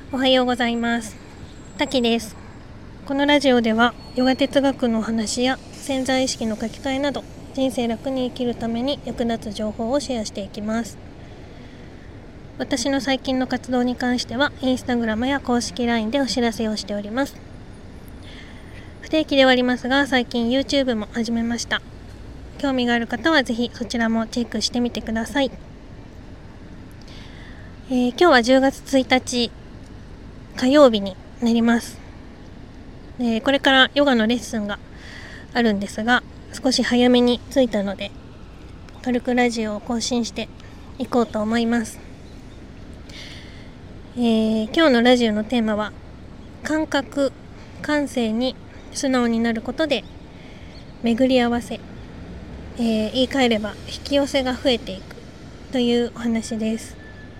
おはようございます。タキです。このラジオではヨガ哲学の話や潜在意識の書き換えなど人生楽に生きるために役立つ情報をシェアしていきます。私の最近の活動に関してはインスタグラムや公式 LINE でお知らせをしております。不定期ではありますが最近 YouTube も始めました。興味がある方はぜひそちらもチェックしてみてください。今日は10月1日火曜日になります。これからヨガのレッスンがあるんですが、少し早めに着いたので軽くラジオを更新していこうと思います。今日のラジオのテーマは感覚・感性に素直になることで巡り合わせ、言い換えれば引き寄せが増えていくというお話です。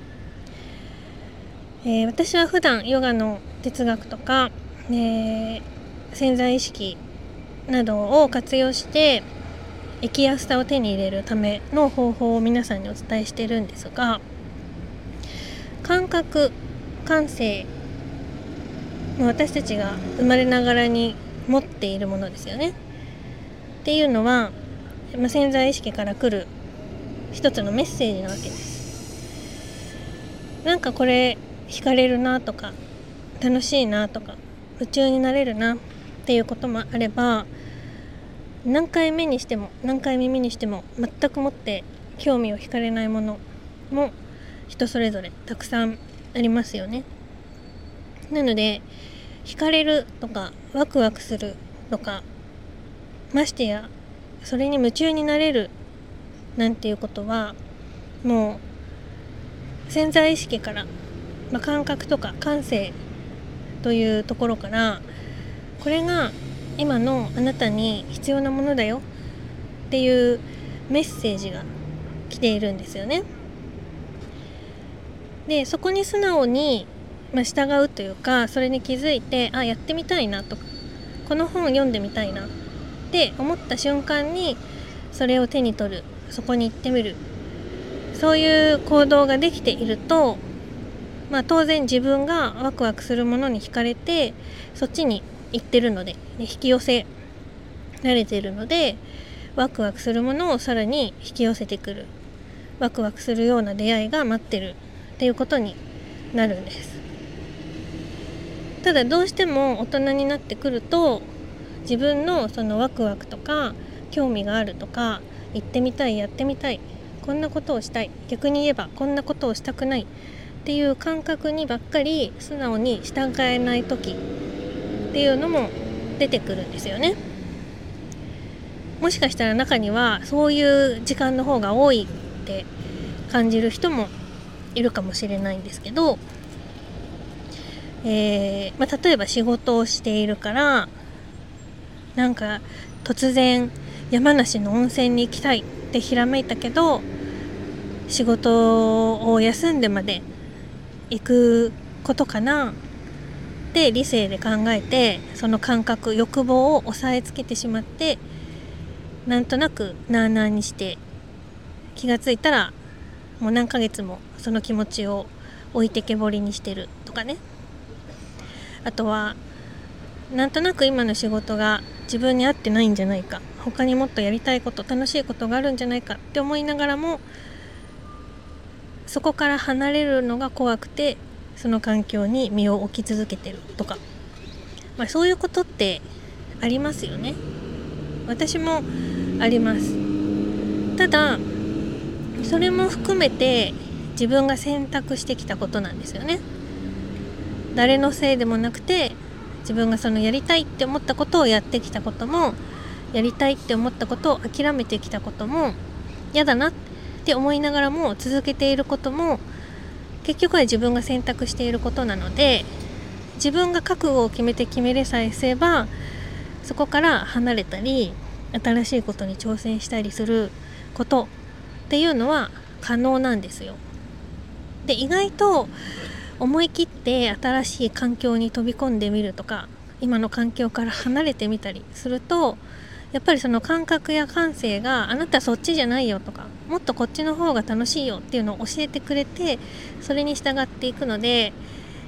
私は普段ヨガの哲学とか、潜在意識などを活用して生きやすさを手に入れるための方法を皆さんにお伝えしているんですが、感覚・感性、私たちが生まれながらに持っているものですよね。っていうのは、潜在意識から来る一つのメッセージなわけです。なんかこれ惹かれるなとか楽しいなとか夢中になれるなっていうこともあれば、何回目にしても何回耳にしても全くもって興味を惹かれないものも人それぞれたくさんありますよね。なので惹かれるとかワクワクするとか、ましてやそれに夢中になれるなんていうことはもう潜在意識から、感覚とか感性というところから、これが今のあなたに必要なものだよっていうメッセージが来ているんですよね。でそこに素直に、従うというか、それに気づいてやってみたいなとか、この本読んでみたいなって思った瞬間にそれを手に取る、そこに行ってみる、そういう行動ができていると、当然自分がワクワクするものに惹かれてそっちに行ってるので、引き寄せられているので、ワクワクするものをさらに引き寄せてくる、ワクワクするような出会いが待ってるっていうことになるんです。ただどうしても大人になってくると、自分のそのワクワクとか興味があるとか、行ってみたい、やってみたい、こんなことをしたい、逆に言えばこんなことをしたくないっていう感覚にばっかり素直に従えない時っていうのも出てくるんですよね。もしかしたら中にはそういう時間の方が多いって感じる人もいるかもしれないんですけど、例えば仕事をしているからなんか突然山梨の温泉に行きたいってひらめいたけど、仕事を休んでまで行くことかなって理性で考えて、その感覚、欲望を抑えつけてしまって、なんとなくなあなあにして、気がついたらもう何ヶ月もその気持ちを置いてけぼりにしてるとかね。あとはなんとなく今の仕事が自分に合ってないんじゃないか、他にもっとやりたいこと、楽しいことがあるんじゃないかって思いながらも、そこから離れるのが怖くてその環境に身を置き続けてるとか、そういうことってありますよね。私もあります。ただそれも含めて自分が選択してきたことなんですよね。誰のせいでもなくて、自分がそのやりたいって思ったことをやってきたことも、やりたいって思ったことを諦めてきたことも、嫌だなって思いながらも続けていることも、結局は自分が選択していることなので、自分が覚悟を決めて決めれさえすれば、そこから離れたり新しいことに挑戦したりすることっていうのは可能なんですよ。で意外と思い切って新しい環境に飛び込んでみるとか、今の環境から離れてみたりすると、やっぱりその感覚や感性が、あなたそっちじゃないよとか、もっとこっちの方が楽しいよっていうのを教えてくれて、それに従っていくので、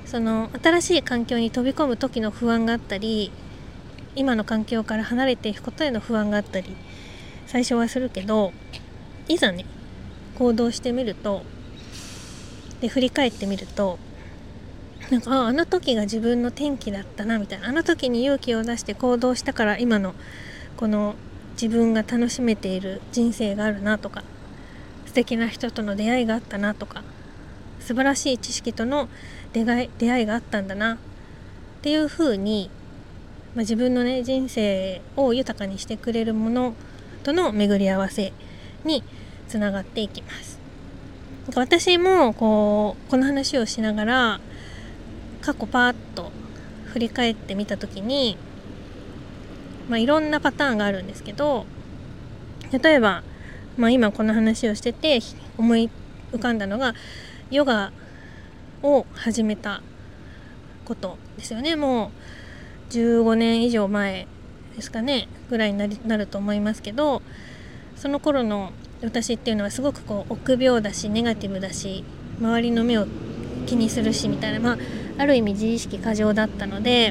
その新しい環境に飛び込む時の不安があったり、今の環境から離れていくことへの不安があったり最初はするけど、いざね行動してみると、で振り返ってみると、なんかあの時が自分の転機だったなみたいな、あの時に勇気を出して行動したから今のこの自分が楽しめている人生があるなとか、素敵な人との出会いがあったなとか、素晴らしい知識との出会いがあったんだなっていう風に、自分のね人生を豊かにしてくれるものとの巡り合わせにつながっていきます。私もこの話をしながら過去パーッと振り返ってみた時に、いろんなパターンがあるんですけど、例えば、今この話をしてて思い浮かんだのがヨガを始めたことですよね。もう15年以上前ですかねぐらいになると思いますけど、その頃の私っていうのはすごく臆病だしネガティブだし、周りの目を気にするしみたいな、ある意味自意識過剰だったので、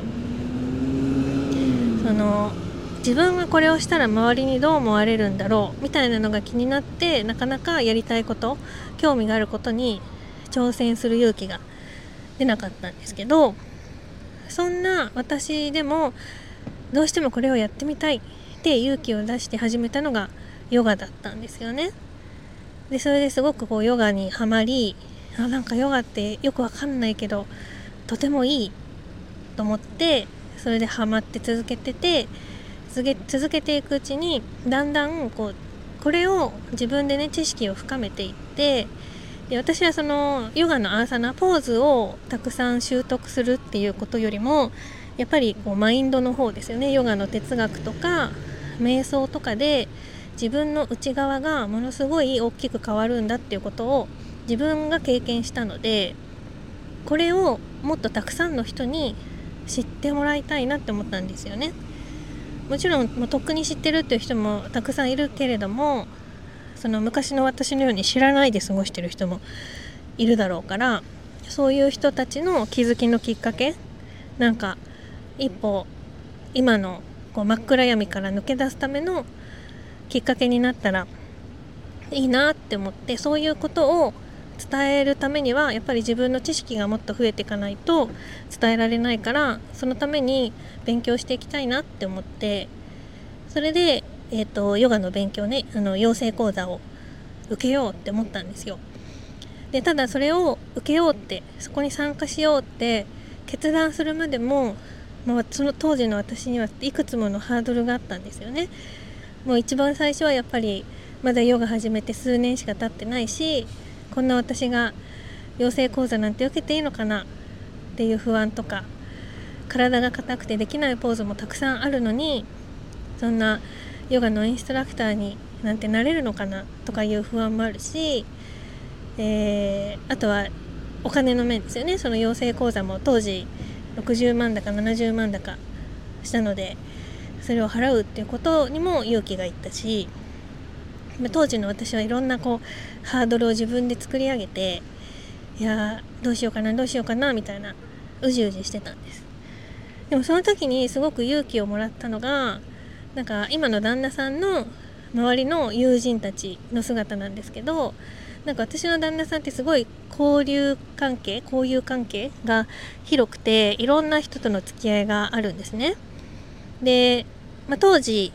自分がこれをしたら周りにどう思われるんだろうみたいなのが気になって、なかなかやりたいこと、興味があることに挑戦する勇気が出なかったんですけど、そんな私でもどうしてもこれをやってみたいって勇気を出して始めたのがヨガだったんですよね。でそれですごくヨガにはまり、なんかヨガってよくわかんないけどとてもいいと思って、それでハマって続けていくうちに、だんだんこれを自分でね知識を深めていって、で私はそのヨガのアーサナポーズをたくさん習得するっていうことよりも、やっぱりマインドの方ですよね。ヨガの哲学とか瞑想とかで自分の内側がものすごい大きく変わるんだっていうことを自分が経験したので、これをもっとたくさんの人に知ってもらいたいなって思ったんですよね。もちろんとっくに知ってるっていう人もたくさんいるけれども、その昔の私のように知らないで過ごしてる人もいるだろうから、そういう人たちの気づきのきっかけ、なんか一歩今の真っ暗闇から抜け出すためのきっかけになったらいいなって思って、そういうことを伝えるためにはやっぱり自分の知識がもっと増えていかないと伝えられないから、そのために勉強していきたいなって思って、それで、ヨガの勉強ね、養成講座を受けようって思ったんですよ。でただそれを受けようって、そこに参加しようって決断するまでも、その当時の私にはいくつものハードルがあったんですよね。もう一番最初はやっぱりまだヨガ始めて数年しか経ってないし、こんな私が養成講座なんて受けていいのかなっていう不安とか、体が硬くてできないポーズもたくさんあるのに、そんなヨガのインストラクターになんてなれるのかなとかいう不安もあるし、あとはお金の面ですよね。その養成講座も当時60万だか70万だかしたので、それを払うっていうことにも勇気がいったし、当時の私はいろんなハードルを自分で作り上げて、いやどうしようかなみたいなうじうじしてたんです。でもその時にすごく勇気をもらったのが、なんか今の旦那さんの周りの友人たちの姿なんですけど、なんか私の旦那さんってすごい交友関係が広くて、いろんな人との付き合いがあるんですね。で、当時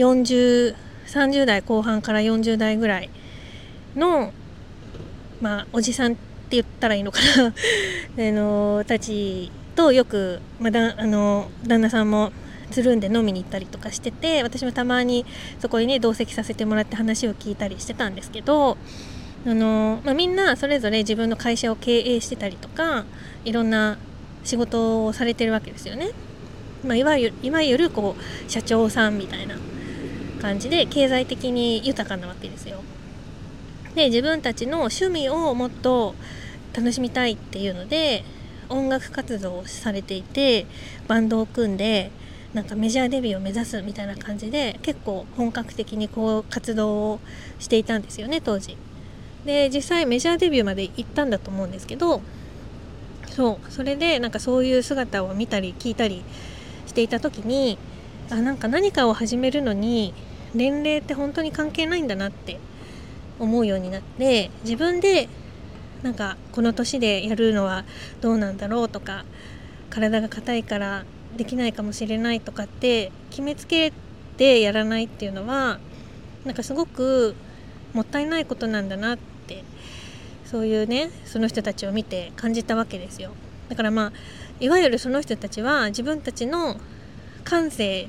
30代後半から40代ぐらいの、おじさんって言ったらいいのかなたちとよく、旦那さんもつるんで飲みに行ったりとかしてて、私もたまにそこにね同席させてもらって話を聞いたりしてたんですけど、みんなそれぞれ自分の会社を経営してたりとか、いろんな仕事をされてるわけですよね。いわゆる社長さんみたいな感じで経済的に豊かなわけですよ。で自分たちの趣味をもっと楽しみたいっていうので音楽活動をされていて、バンドを組んでなんかメジャーデビューを目指すみたいな感じで結構本格的に活動をしていたんですよね当時。で実際メジャーデビューまで行ったんだと思うんですけど、 それでなんかそういう姿を見たり聞いたりしていた時に、なんか何かを始めるのに年齢って本当に関係ないんだなって思うようになって、自分でなんかこの年でやるのはどうなんだろうとか、体が硬いからできないかもしれないとかって決めつけてやらないっていうのはなんかすごくもったいないことなんだなって、そういうねその人たちを見て感じたわけですよ。だからいわゆるその人たちは自分たちの感性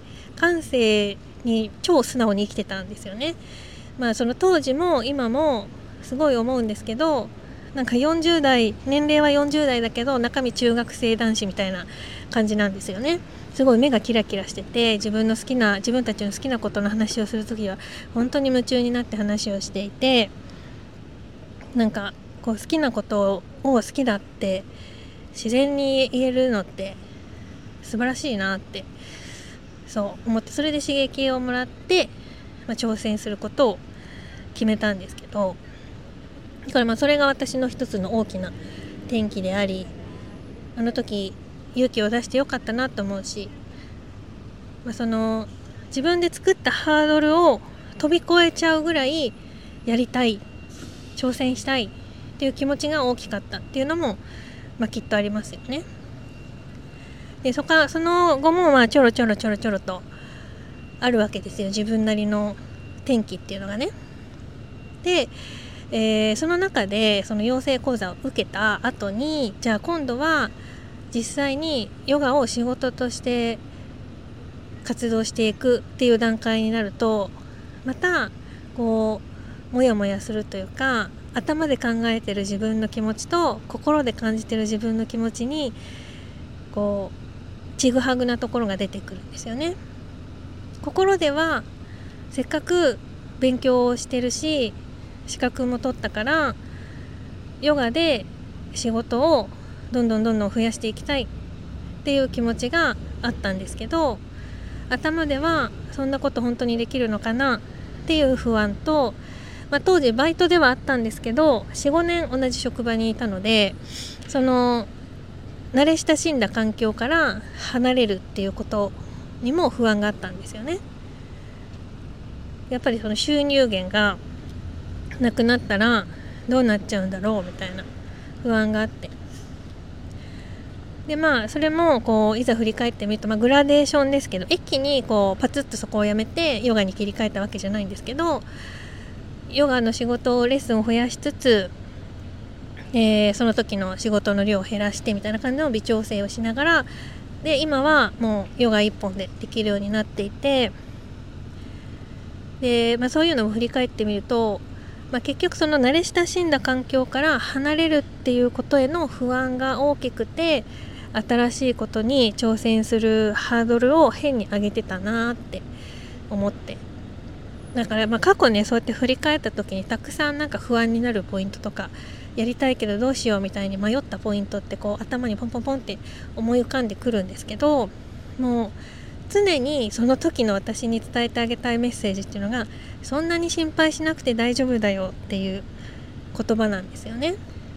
に超素直に生きてたんですよね。その当時も今もすごい思うんですけど、なんか40代、年齢は40代だけど中身中学生男子みたいな感じなんですよね。すごい目がキラキラしてて、自分たちの好きなことの話をするときは本当に夢中になって話をしていて、なんかこう好きなことを好きだって自然に言えるのって素晴らしいなってそう思って、それで刺激をもらって、挑戦することを決めたんですけど、だからそれが私の一つの大きな転機であり、あの時勇気を出してよかったなと思うし、その自分で作ったハードルを飛び越えちゃうぐらいやりたい、挑戦したいっていう気持ちが大きかったっていうのも、きっとありますよね。でその後もちょろちょろとあるわけですよ、自分なりの転機っていうのがね。で、その中でその養成講座を受けた後に、じゃあ今度は実際にヨガを仕事として活動していくっていう段階になると、またこうモヤモヤするというか、頭で考えてる自分の気持ちと心で感じてる自分の気持ちにこうちぐはぐなところが出てくるんですよね。心ではせっかく勉強をしてるし資格も取ったからヨガで仕事をどんどん増やしていきたいっていう気持ちがあったんですけど、頭ではそんなこと本当にできるのかなっていう不安と、当時バイトではあったんですけど 4,5 年同じ職場にいたので、その慣れ親しんだ環境から離れるっていうことにも不安があったんですよね。やっぱりその収入源がなくなったらどうなっちゃうんだろうみたいな不安があって、でそれもこういざ振り返ってみると、グラデーションですけど、一気にこうパツッとそこをやめてヨガに切り替えたわけじゃないんですけど、ヨガの仕事をレッスンを増やしつつ、その時の仕事の量を減らしてみたいな感じの微調整をしながら、で今はもうヨガ一本でできるようになっていて、で、そういうのを振り返ってみると、結局その慣れ親しんだ環境から離れるっていうことへの不安が大きくて、新しいことに挑戦するハードルを変に上げてたなって思って、だから過去ねそうやって振り返った時にたくさんなんか不安になるポイントとか、やりたいけどどうしようみたいに迷ったポイントってこう頭にポンポンポンって思い浮かんでくるんですけど、もう常にその時の私に伝えてあげたいメッセージっていうのが、そんなに心配しなくて大丈夫だよっていう言葉なんですよね。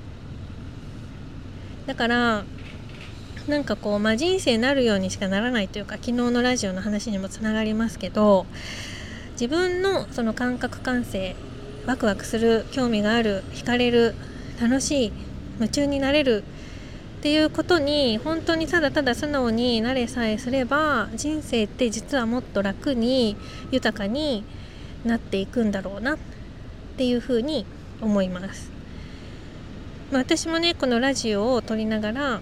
だからなんかこう人生なるようにしかならないというか、昨日のラジオの話にもつながりますけど、自分のその感覚感性、ワクワクする、興味がある、惹かれる、楽しい、夢中になれるっていうことに本当にただただ素直になれさえすれば、人生って実はもっと楽に豊かになっていくんだろうなっていうふうに思います。私もねこのラジオを撮りながら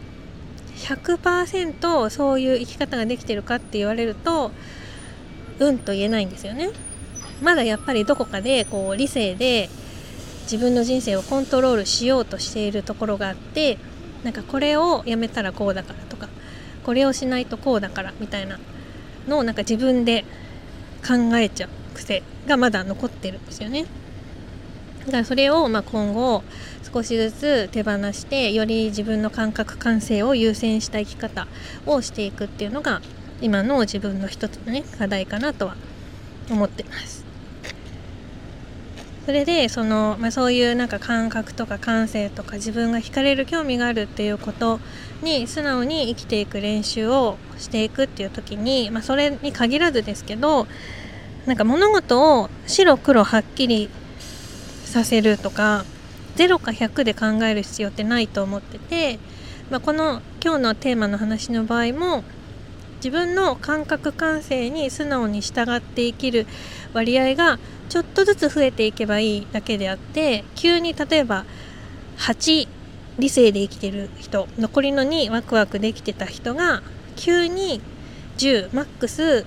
100% そういう生き方ができてるかって言われるとと言えないんですよね。まだやっぱりどこかでこう理性で自分の人生をコントロールしようとしているところがあって、なんかこれをやめたらこうだからとか、これをしないとこうだからみたいなのをなんか自分で考えちゃう癖がまだ残ってるんですよね。だからそれを今後少しずつ手放して、より自分の感覚感性を優先した生き方をしていくっていうのが今の自分の一つのね課題かなとは思ってます。 それでそういうなんか感覚とか感性とか自分が惹かれる興味があるっていうことに素直に生きていく練習をしていくっていう時に、それに限らずですけど、なんか物事を白黒はっきりさせるとか0か100で考える必要ってないと思ってて、この今日のテーマの話の場合も自分の感覚感性に素直に従って生きる割合がちょっとずつ増えていけばいいだけであって、急に例えば8理性で生きてる人、残りの2ワクワクできてた人が急に10マックス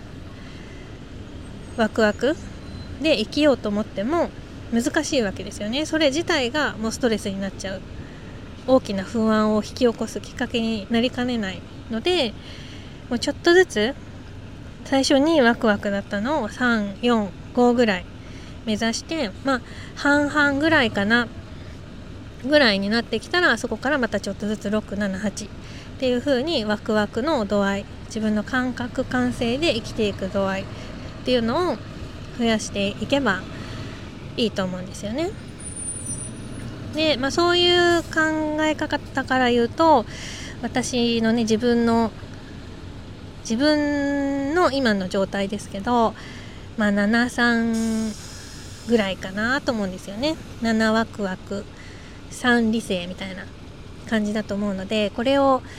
ワクワクで生きようと思っても難しいわけですよね。それ自体がもうストレスになっちゃう、大きな不安を引き起こすきっかけになりかねないので、もうちょっとずつ最初にワクワクだったのを3、4、5ぐらい目指して、半々ぐらいかなぐらいになってきたら、そこからまたちょっとずつ6、7、8っていう風にワクワクの度合い、自分の感覚感性で生きていく度合いっていうのを増やしていけばいいと思うんですよね。で、そういう考え方から言うと、私のね自分の今の状態ですけど、7、3ぐらいかなと思うんですよね。7ワクワク3理性みたいな感じだと思うので、これを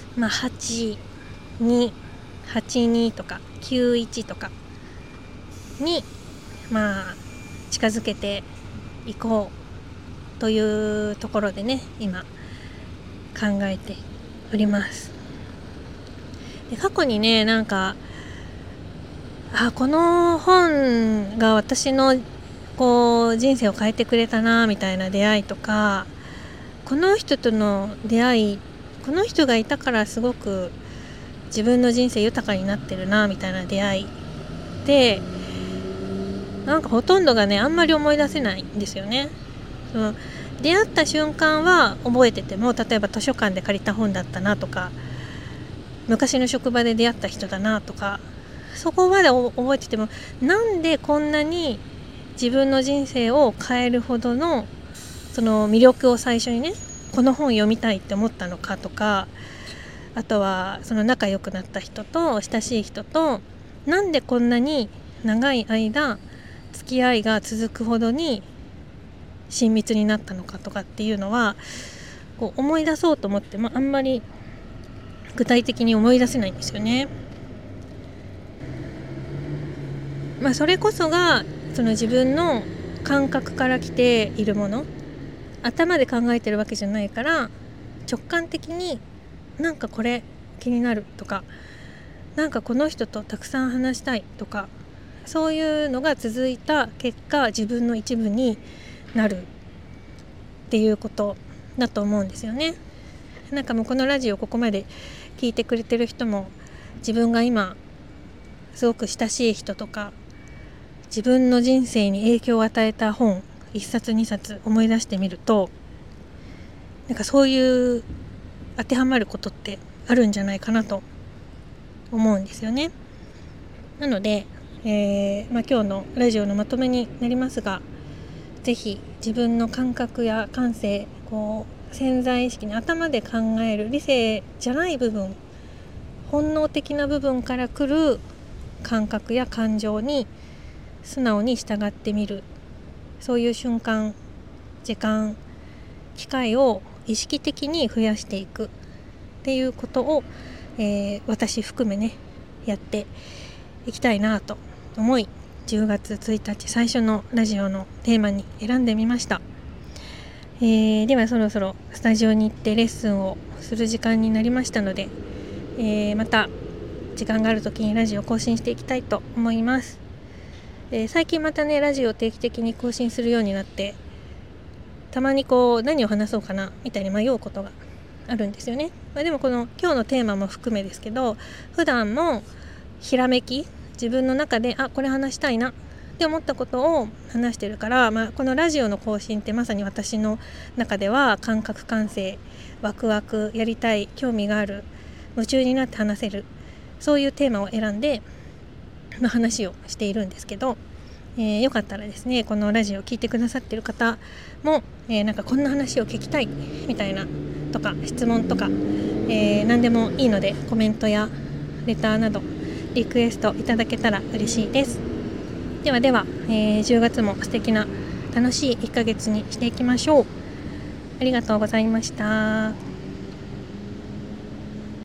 8、2、8、2とか9、1とかに近づけていこうというところでね、今考えております。で、過去にね、なんかこの本が私の人生を変えてくれたなみたいな出会いとか、この人との出会い、この人がいたからすごく自分の人生豊かになってるなみたいな出会いで、なんかほとんどがねあんまり思い出せないんですよね。その出会った瞬間は覚えてても、例えば図書館で借りた本だったなとか、昔の職場で出会った人だなとか、そこまで覚えてても、なんでこんなに自分の人生を変えるほどのその魅力を最初にね、この本読みたいって思ったのかとか、あとはその仲良くなった人と親しい人となんでこんなに長い間付き合いが続くほどに親密になったのかとかっていうのは思い出そうと思ってもあんまり具体的に思い出せないんですよね。それこそがその自分の感覚から来ているもの、頭で考えてるわけじゃないから、直感的になんかこれ気になるとか、なんかこの人とたくさん話したいとか、そういうのが続いた結果自分の一部になるっていうことだと思うんですよね。なんかもうこのラジオここまで聞いてくれてる人も、自分が今すごく親しい人とか自分の人生に影響を与えた本1冊2冊思い出してみると、なんかそういう当てはまることってあるんじゃないかなと思うんですよね。なので、今日のラジオのまとめになりますが、ぜひ自分の感覚や感性、潜在意識に頭で考える理性じゃない部分、本能的な部分から来る感覚や感情に素直に従ってみる、そういう瞬間、時間、機会を意識的に増やしていくっていうことを、私含めねやっていきたいなと思い、10月1日最初のラジオのテーマに選んでみました。ではそろそろスタジオに行ってレッスンをする時間になりましたので、また時間がある時にラジオを更新していきたいと思います。最近またねラジオを定期的に更新するようになって、たまに何を話そうかなみたいに迷うことがあるんですよね。でもこの今日のテーマも含めですけど、普段もひらめき、自分の中でこれ話したいなって思ったことを話してるから、このラジオの更新ってまさに私の中では感覚感性、ワクワク、やりたい、興味がある、夢中になって話せる、そういうテーマを選んで、話をしているんですけど、 よかったらですね、このラジオを聞いてくださってる方も、なんかこんな話を聞きたいみたいなとか質問とか、何でもいいのでコメントやレターなどリクエストいただけたら嬉しいです。ではでは、10月も素敵な楽しい1ヶ月にしていきましょう。ありがとうございました。